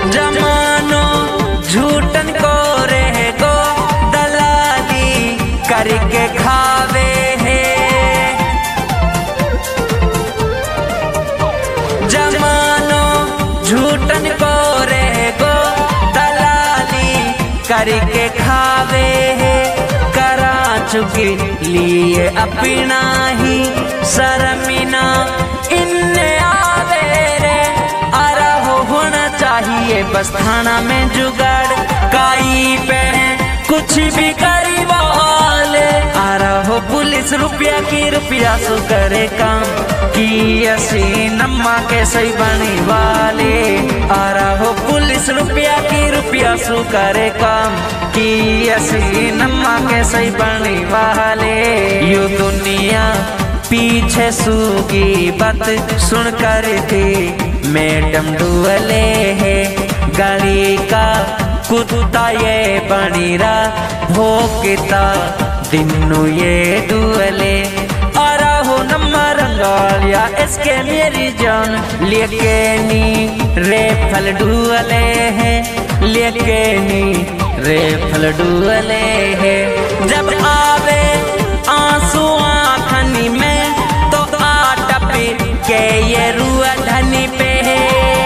जमानो झूठन को रहे गो दलाली करके खावे है। जमानो झूठन को रहे गो दलाली करके खावे है। करा चुके लिए अपना ही शर्मिना इन्ने आवे रे। आरा होना चाहिए बस थाना में जुगाड़, काई पे कुछ भी करी वाले। आरा हो पुलिस रुपया की रुपया सु करे काम, की ऐसी नम्मा के सही बनी वाले। आरा हो पुलिस रुपया की रुपया सु करे काम, की ऐसी नम्मा के सही बनी वाले। यू दुनिया पीछे सूगी बात सुन कर थी मैडम डुअले है। गली का कुत्ता ये बनी रहा भोगता दिनू ये डुअले। आरा हो नम्मा रंगालिया इसके मेरी जान, लेके नी रे फल डुअले है। लेके नी रे फल डुअले है। जब आवे आंसू आँखनी में तो आटा पे के ये रुआ धनी पे है।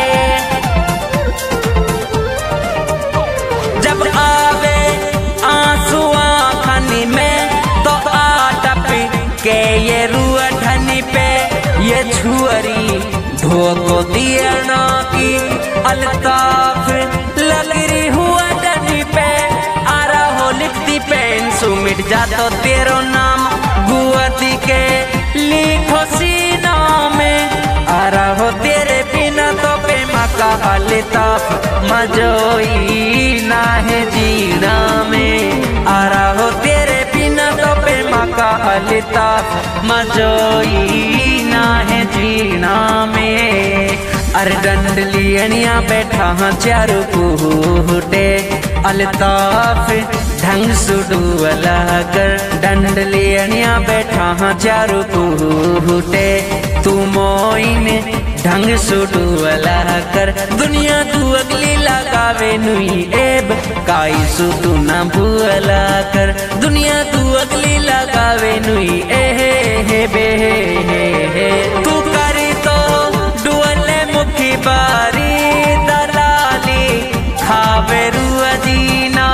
जब आवे आंसू आँखनी में तो आटा पे के ये रुआ धनी पे। ये छुअरी धोको दिया ना की अल्ताफ लग रही हुआ धनी पे। आरा हो लिखती पेंसु मिट जातो तेरो नाम, गुआती के लिखो सीना में। आरा हो तेरे बिना तो प्रेमा का अल्ताफ मजोई ना है जीना में। आरा हो तेरे बिना तो प्रेमा का अल्ताफ मजोई ना है जीना में। अरे डंडलियनिया बैठा हाँ चारू कूटे, अल्ताफ ढंग सुडुअला कर। डंडलियनिया बैठा हाँ चारू कूटे, तू मोइन ढंग सुडुअला कर। दुनिया तू अगली लगावे नुई एब, काई सु तू ना भूअला कर। दुनिया तू अगली लगावे नुई ए हे बे हे। तू करी तो डुअले मुखी बारी दलाली खावे रुआ जीना।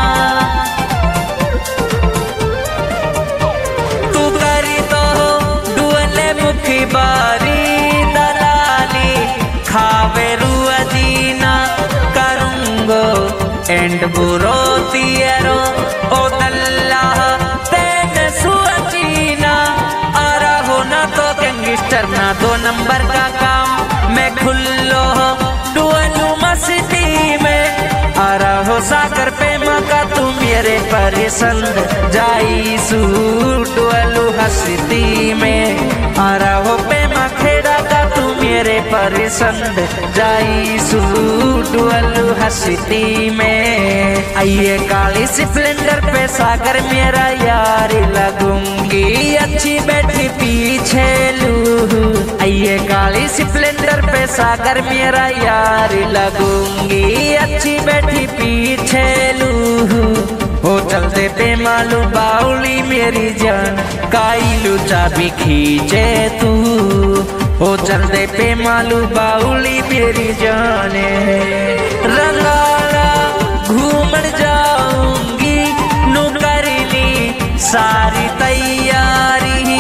तू करी तो डुअले मुखी बारी दलाली खावे रुआ जीना। करूंगो एंड बुरो तियरो ओ दल्ला तेज सुआ जीना। आरा हो ना तो गैंगस्टर ना दो नंबर का काम, मैं खुल्लो डुअलू मस्ती में। आरा हो सागर पे मका तू मेरे परेसंद जाई सू डुअलू हस्ती में। आरा हो पे खेड़ा का तू मेरे परेसंद जाई सू डुअलू हस्ती में। आइए काली स्प्लेंडर पे सागर मेरा यार लगूंगी अच्छी बैठी पीछे लू। आइए काली स्प्लेंडर पे सागर मेरा यार लगूंगी अच्छी बैठी पीछे लू। हो चलते पे मालू बाउली मेरी जान, काईलू चाबी खींचे तू। हो चलते पे मालू बाउली मेरी जान, रंगाला घूमन जाऊंगी नु कर ली सारी तैयारी।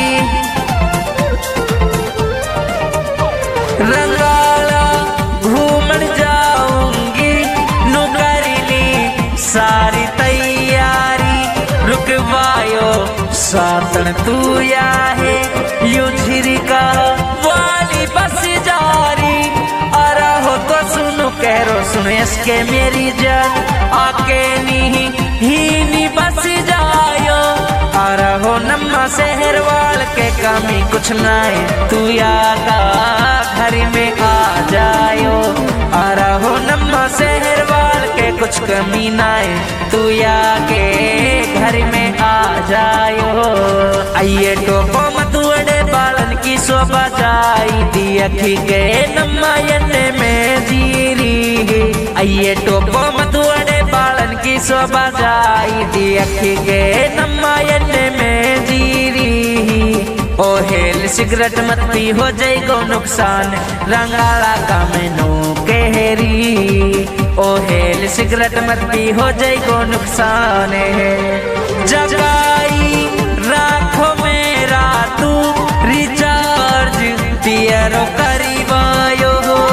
रंगाला घूमन जाऊंगी नु कर ली सारी तैयारी। रुकवायो सातन तू या है यू झिरिका वाली बस जारी। आरा हो तो सुनो कह सुनो इसके मेरी जान, आके नी बस जायो। आरा हो नम्मा शहर वाल के कमी कुछ नाए, तू यादा घर में आ जायो। आरा हो नम्मा शहर वाल के कुछ कमी नाए, तू आके घर में आ जायो। आइए टोपो मतुअड़े बालन की शोभा जाई दी अखी के नम्मा में जीरी। ಅಯ್ಯೆ ಟೊಬ್ಬ ಮಧುವಡೆ ಬಾಳನ್ की शोभा जाई दी अखी के नम्मा एने में जीरी ओ हेल सिगरेट मत पी हो जाई गो नुकसान रंगाला का मेनू केहरी ओ हेल सिगरेट मत पी हो जाई गो नुकसान है जगाई राखो मेरा तू रिचार्ज पियरो करीबायो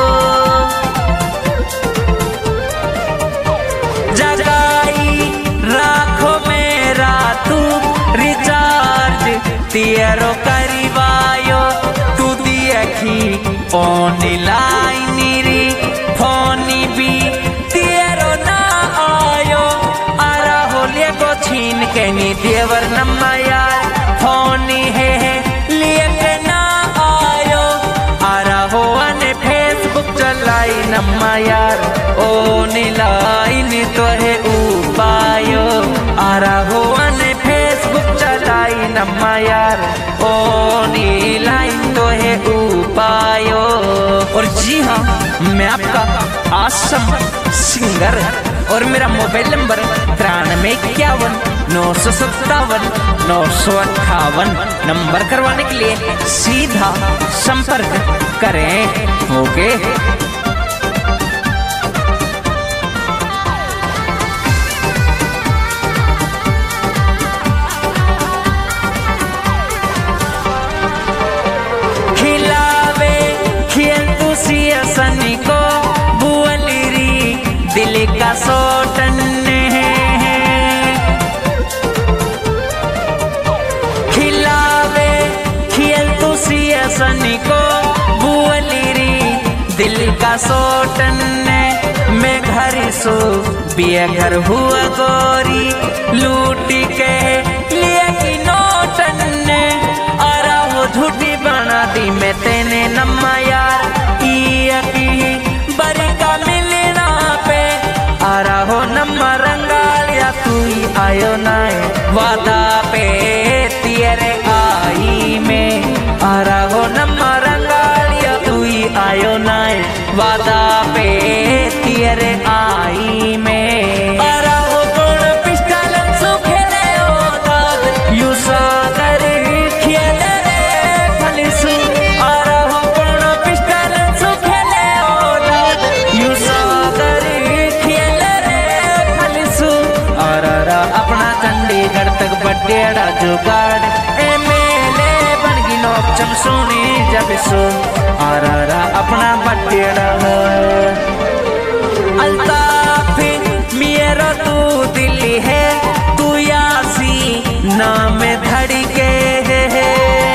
तियरो करीबायो तू दियखी ऑनलाइन री फोनी भी तियरो ना आयो आरा होलिया को छीन के नी देवर नम्मा यार फोनी है लिए के ना आयो आरा होवा ने फेसबुक चलाई नम्मा यार ऑनलाइन तो है उपायो आरा होवा ने फेसबुक चलाई नम्मा यार ओ नीलाइन तो है उपायो। और जी हाँ, मैं आपका आसम सिंगर और मेरा मोबाइल नंबर 9351 नंबर करवाने के लिए सीधा संपर्क करें। ओके सनी को बुअलिरी दिल का सोटन खिलावे खियल तुसिया सनी को बुअलिरी दिल का सोटन मैं घर सो बिया घर हुआ गोरी लूटी के लिए की नोटन आरा हो झूठी बना दी मैं तेने नम्मा यार बरी का मिलना पे आरा हो नम्मा रंगालिया तू ही आयो नाए वादा पे तेरे आई में आरा हो नम्मा रंगालिया तू ही आयो नाए वादा पे तेरे आई में आरा हो कौन पिस्टल सुखेले ओ दाद यू सागर खेले रे फलिसु आरा हो कौन पिस्टल सुखेले ओ दाद यू सागर खेले रे फलिसु आरा अपना चंडीगढ़ तक बड्डेड़ा जुगाड़ एमएलए बन गई नौक चमसोनी जब सो आरा अपना बड्डेड़ा अल्ताफ मेरा तू दिल है तू यासी नाम धड़के है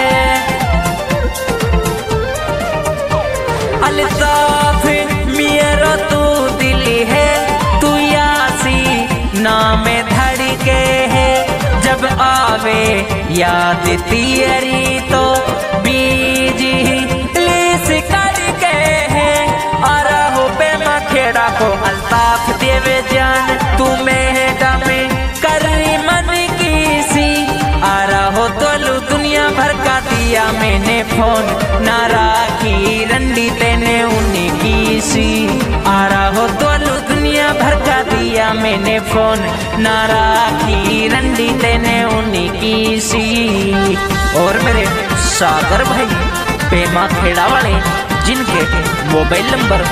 अल्ताफ मेरा तू दिल है तू यासी नाम धड़के है जब आवे याद तेरी तो बीजी लिस करके है आरा हो पे खेड़ा को अल्ताफ देवे जान तू मेरा में करी मन की सी आरा हो तोलू दुनिया भर का दिया मैंने फोन ना राखी रंडी तेने उन्हीं की सी आरा हो तोलू दुनिया भर का दिया मैंने फोन ना राखी रंडी तेने उन्हीं की सी। और मेरे सागर भाई पेमा खेड़ा वाले जिनके मोबाइल नंबर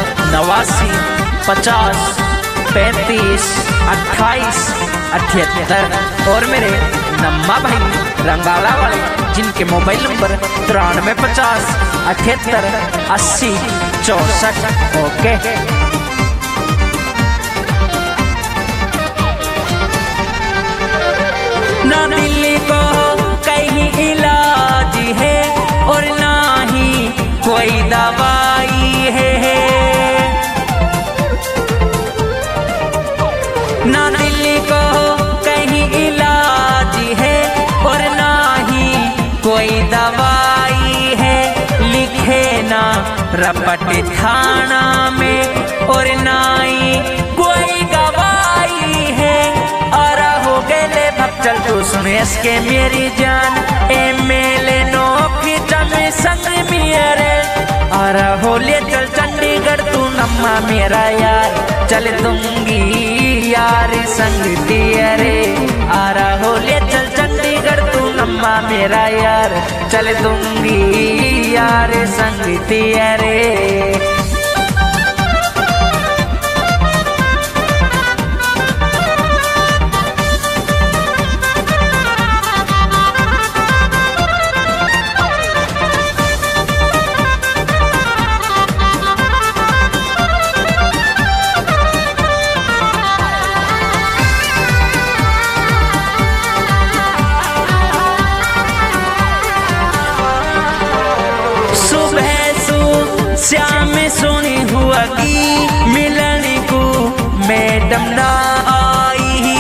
8950352878 और मेरे नम्मा भाई रंगाला वाले जिनके मोबाइल नंबर 9350788064। ओके ना दिल्ली को कहीं इलाज है और ना ही कोई दवाई है ना दिल्ली को कहीं इलाज है और ना ही कोई दवाई है लिखे ना रपट थाना में और ना ही कोई गवाही है आरा हो गए भक्चल तू सुने इसके मेरी जान एमएलए नौकरी जमे संग मेरे आरा हो ले चल चंडीगढ़ तू नम्मा मेरा यार चल दूंगी यार संग तेरे। आ रहा हो ले चल चंडीगढ़ तू लम्बा मेरा यार, चल दूंगी यार संग तेरे। श्याम सोनी हुआ की मिलन को मैडम ना आई,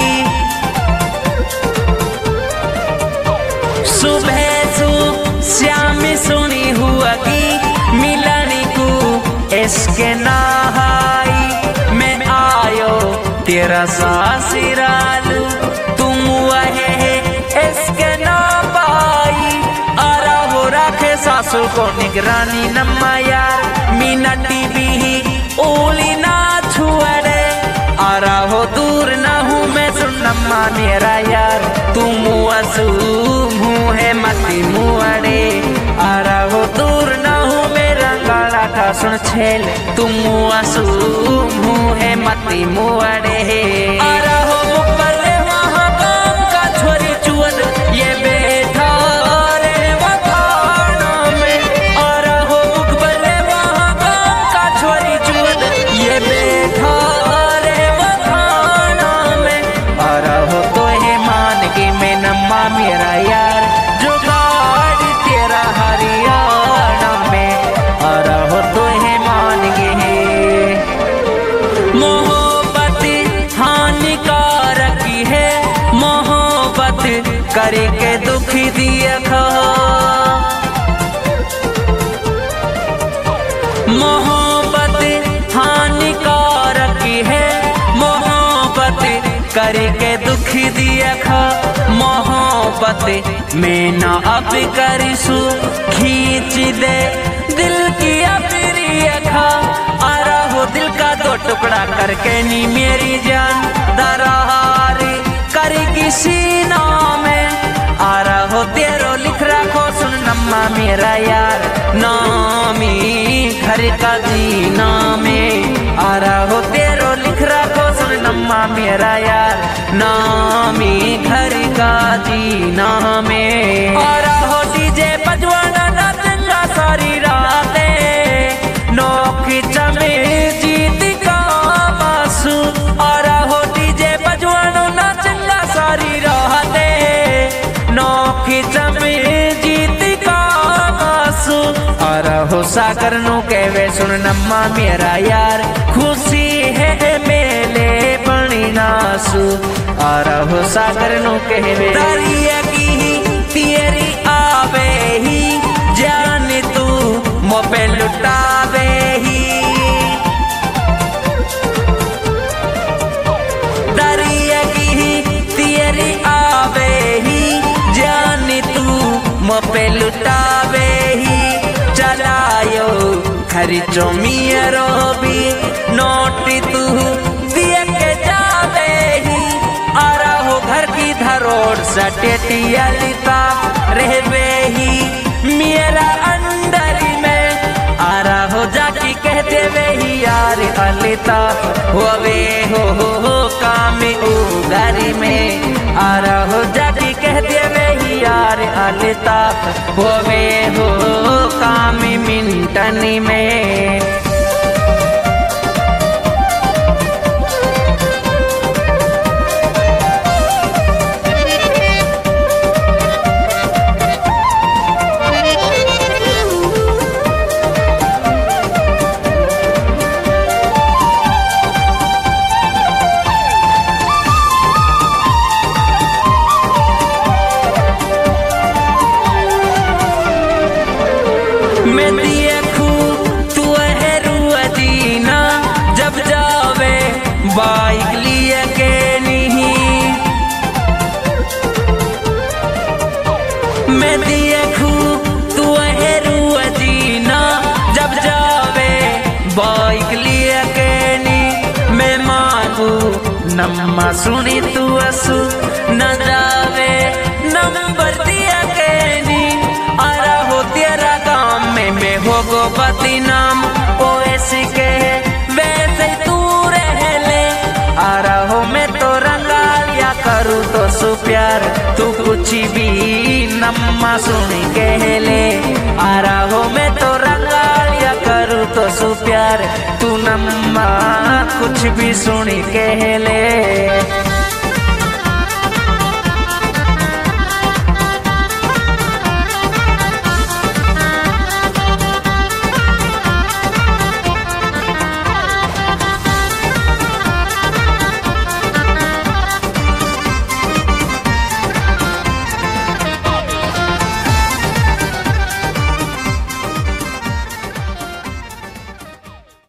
सुबह श्याम सोनी हुआ की मिलन को इसके ना आई। मैं आयो तेरा सासुरालू तुम वहे इसके ना पाई। आरा हो रखे सासू को निगरानी नम्मा यार, मीनाटी भी ओली ना छुअड़े। आरा हो दूर ना हूँ मैं सुन नम्मा मेरा यार, तुम असू मुँह मती मुअड़े। आरा हो दूर ना हूँ मेरा गाला का सुन छेल, तुम असू मुँह मती मुअड़े। आरा हो मुकबले वहाँ काम का छोरी चुअन ये बैठा रे वखाना में। आरा हो मुकबले वहाँ काम का छोरी चुअन ये बैठा रे वखाना में। आरा हो तो ये मान के मैं नम्मा मेरा यार, जो गाड़ी तेरा हरियाणा में। आरा हो तो ये मान के मोहब्बत हानिकारक है, मोहब्बत करके दुखी दिया खा। मोहब्बत हानिकारक है, मोहब्बत करके दुखी दिया खा। मोहब्बत में ना अब करिसू खींच दे दिल की अपनी खा। आरा हो दिल का दो टुकड़ा करके नी मेरी जान दरार करेगी सीना में। आरा हो तेरो लिख रखो सुन नम्मा मेरा यार, नामी घर का जीना में। आरा हो तेरो लिख रखो सुन नम्मा मेरा यार, नामी घर का जीना में। आरा हो डीजे बजवाना ना चंगा सारी रातें, नौकी चमे जीत का मासू। आरा हो डीजे बजवानो ना चंगा सारी रातें, नौकी चमे जीत का मासू। आरा हो सागर नो कहवे सुन नम्मा मेरा यार, खुशी है मेले बनी नासू। आरा हो सागर नो कहवे दरिया की तेरी आवे ही जान तू मोपे लुटावे ही। दरिया की तेरी आवे ही जान तू मोपे लुटावे ही। चलायो खर्चो मियरो भी नोटी तू दिए के जावे ही। आरा हो घर की धरोड़ सटेटिया लिता रहवे ही मेरा अंदर में। आरा हो जाकी कहते वे ही यार अलिता होवे हो काम ओ घर में। आरा हो जाकी कहते वे ही यार अलिता होवे हो काम मिंटनी में। मैं देखूं तू है नम्मा सुनी तू असु न जावे नंबर दिया कहनी आरा हो तेरा काम में मैं हो गो बदनाम ओ ऐसी के वैसे तू रह ले आरा हो मैं तो रंगालिया करूँ तो सु प्यार तू कुछ भी नम्मा सुनी कह ले आरा हो मैं तो रंगालिया करूँ तो सु प्यार तू नम्मा कुछ भी सुनी कह ले।